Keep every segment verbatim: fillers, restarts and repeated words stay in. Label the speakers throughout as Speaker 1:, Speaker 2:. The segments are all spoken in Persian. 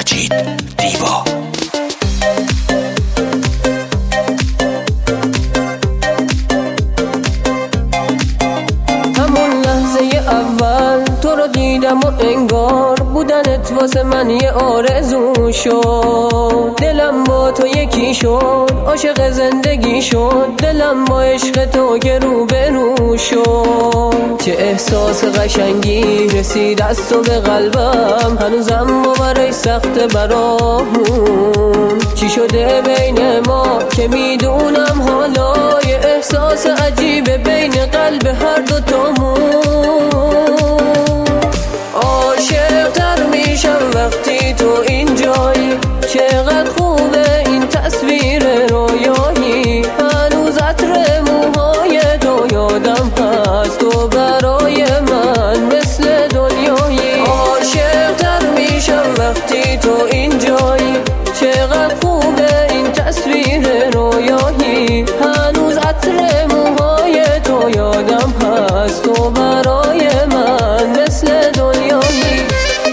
Speaker 1: مجید دیوا.
Speaker 2: همون لحظه اول تو رو دیدم و انگار بودنت واسه من یه آرزو شد. دلم با تو یکی شد، عاشق زندگی شد. دلم با عشق تو که رو به رو شد. چه احساس قشنگی رسید از تو به قلبم، هنوزم باورش سخته برامون. چی شده بین ما که میدونم حالا، یه احساس عجیبه بین قلب هر دو تامون. عاشق تر میشم وقتی تو اینجایی، چقدر خوبه این تصویر رویایی. هنوز عطر موهای تو یادم هست، تو برای من مثل دنیایی. عاشق تر میشم وقتی تو اینجایی، چقدر خوبه این تصویر رویایی. هنوز عطر موهای تو یادم هست، تو برای من مثل دنیایی.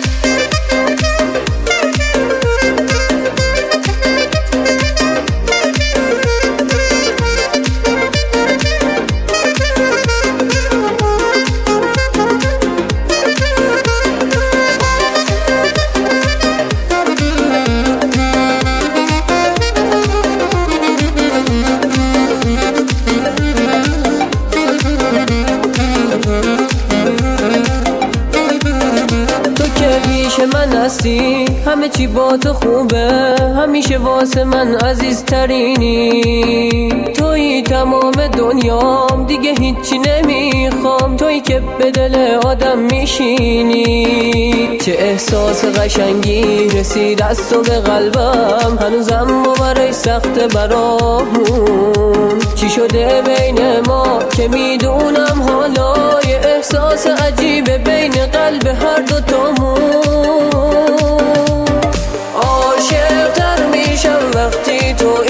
Speaker 2: من هستی، همه چی با تو خوبه، همیشه واسه من عزیزترینی. تویی تمام دنیام، دیگه هیچی نمیخوام. تویی که به دل آدم میشینی. چه احساس قشنگی رسید از تو به قلبم، هنوزم باورش سخته برامون. چی شده بین ما که میدونم حالا، یه احساس عجیبه بین قلب هر دو تامون. عاشق تر میشم وقتی تو